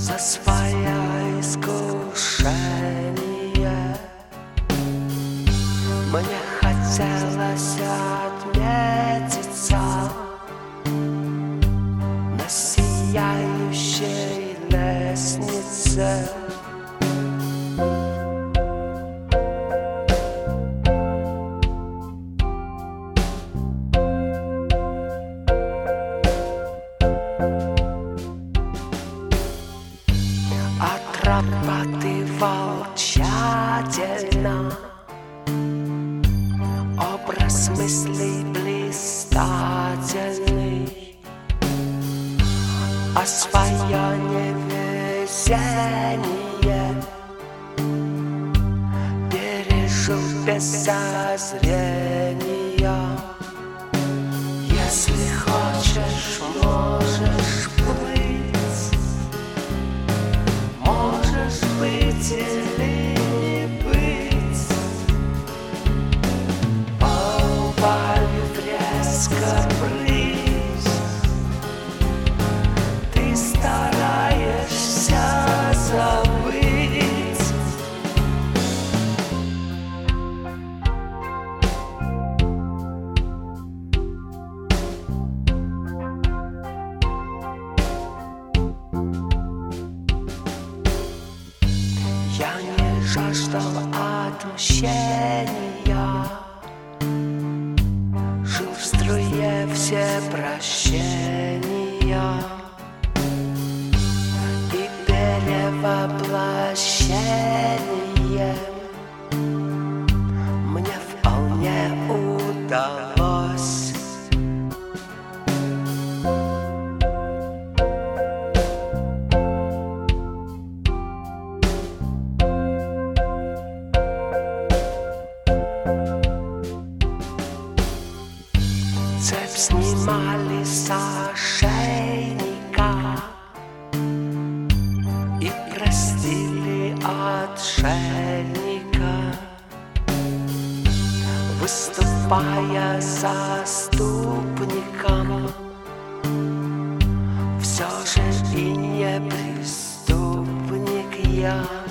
за свое искушение. Мне хотелось отметиться на сияющей лестнице. Отрабатывал тщательно образ мыслей блистательный, а свое невезение пережил без зазрения. Если хочешь, можешь быть, можешь быть или не быть. Поубавив резко бриз, ты стараешься забыть. Я не жаждал отмщения, жил в струе все прощения и перевоплощение мне вполне удалось. Цепь снимали с ошейника и простили отшельника, выступая заступником, все же и не преступник я.